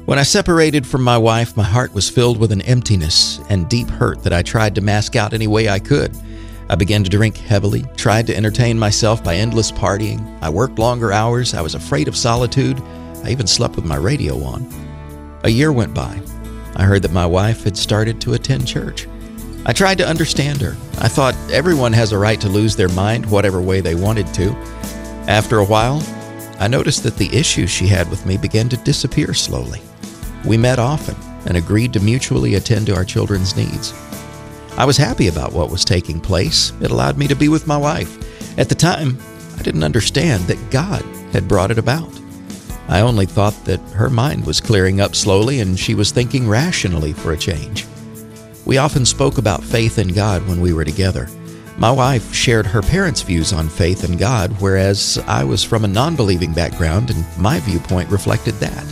When I separated from my wife, my heart was filled with an emptiness and deep hurt that I tried to mask out any way I could. I began to drink heavily, tried to entertain myself by endless partying. I worked longer hours. I was afraid of solitude. I even slept with my radio on. A year went by. I heard that my wife had started to attend church. I tried to understand her. I thought everyone has a right to lose their mind whatever way they wanted to. After a while, I noticed that the issues she had with me began to disappear slowly. We met often and agreed to mutually attend to our children's needs. I was happy about what was taking place. It allowed me to be with my wife. At the time, I didn't understand that God had brought it about. I only thought that her mind was clearing up slowly and she was thinking rationally for a change. We often spoke about faith in God when we were together. My wife shared her parents' views on faith in God, whereas I was from a non-believing background and my viewpoint reflected that.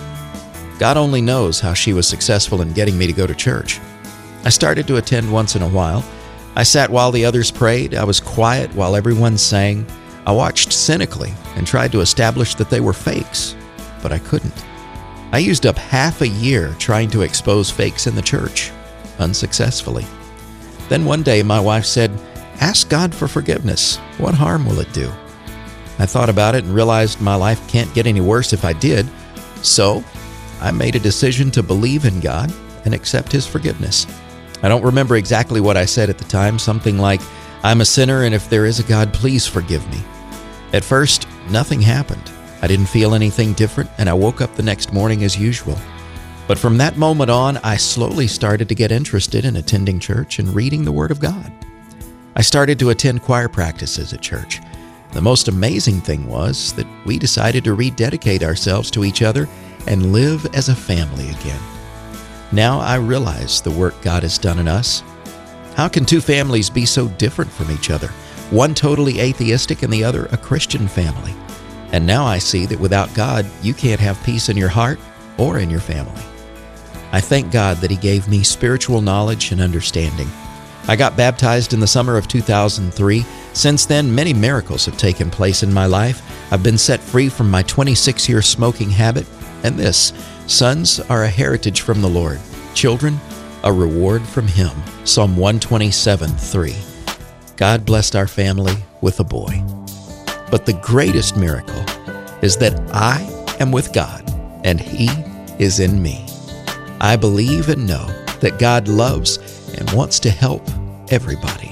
God only knows how she was successful in getting me to go to church. I started to attend once in a while. I sat while the others prayed. I was quiet while everyone sang. I watched cynically and tried to establish that they were fakes, but I couldn't. I used up half a year trying to expose fakes in the church, unsuccessfully. Then one day my wife said, "Ask God for forgiveness. What harm will it do?" I thought about it and realized my life can't get any worse if I did, so I made a decision to believe in God and accept His forgiveness. I don't remember exactly what I said at the time, something like, "I'm a sinner, and if there is a God, please forgive me." At first, nothing happened. I didn't feel anything different, and I woke up the next morning as usual. But from that moment on, I slowly started to get interested in attending church and reading the Word of God. I started to attend choir practices at church. The most amazing thing was that we decided to rededicate ourselves to each other and live as a family again. Now I realize the work God has done in us. How can two families be so different from each other? One totally atheistic and the other a Christian family. And now I see that without God, you can't have peace in your heart or in your family. I thank God that He gave me spiritual knowledge and understanding. I got baptized in the summer of 2003. Since then, many miracles have taken place in my life. I've been set free from my 26-year smoking habit. And this, sons are a heritage from the Lord, children, a reward from Him. Psalm 127:3. God blessed our family with a boy. But the greatest miracle is that I am with God and He is in me. I believe and know that God loves and wants to help everybody.